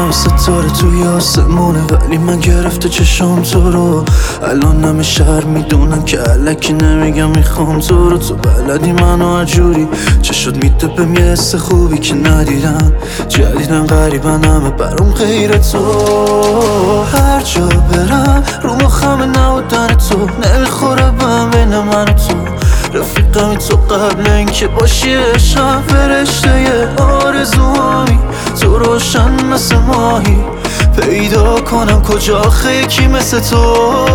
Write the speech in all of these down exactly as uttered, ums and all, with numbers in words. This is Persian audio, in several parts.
همه ستاره توی آسمونه، ولی من گرفته چشم تو رو. الان همه شهر میدونن که علکی نمیگم میخوام تو رو. تو بلدی منو هرجوری چشات میتپم، یه حس خوبی که ندیدم. جدیدن غریبن همه برام غیر تو. هر جا برم رو مخم نبودن تو، نمیخوره بهم بین من و تو. رفیقمی تو قبل اینکه باشی عشقم، فرشته یه آرزوهایی. تو روشن مثل ماهی، پیدا کنم کجا آخه یکی مثل تو.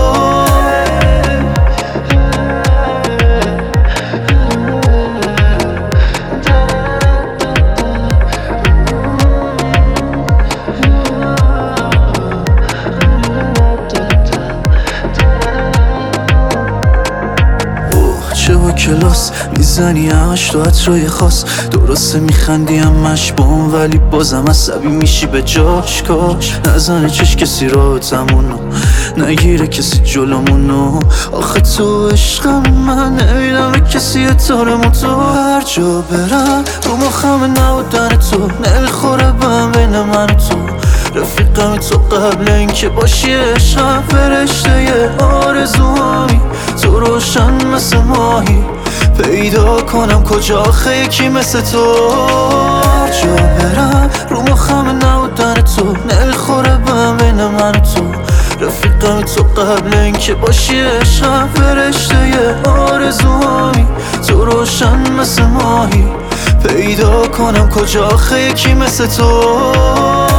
چه با کلاس میزنی همش تو عطرای خاص. درسته میخندی همش با اون، ولی بازم عصبی میشی به جاش. کاش نزنه چش کسی راحتمونو، نگیره کسی جلومونو. آخه تو عشقم، من نمیدم به کسی احترامو. تو هر جا برم رو مخم نبودن تو، نمیخوره بهم بین من و تو. رفیقمی تو قبل اینکه باشی عشقم، فرشته یه آرزوهایی. تو روشن مثل ماهی، پیدا کنم کجا آخه یکی مثل تو. هر جا برم رو مخم نبودن تو، نمیخوره بهم بین من و تو. رفیقمی تو قبل اینکه باشی عشقم، فرشته یه آرزوهایی. تو روشن مثل ماهی، پیدا کنم کجا آخه یکی مثل تو.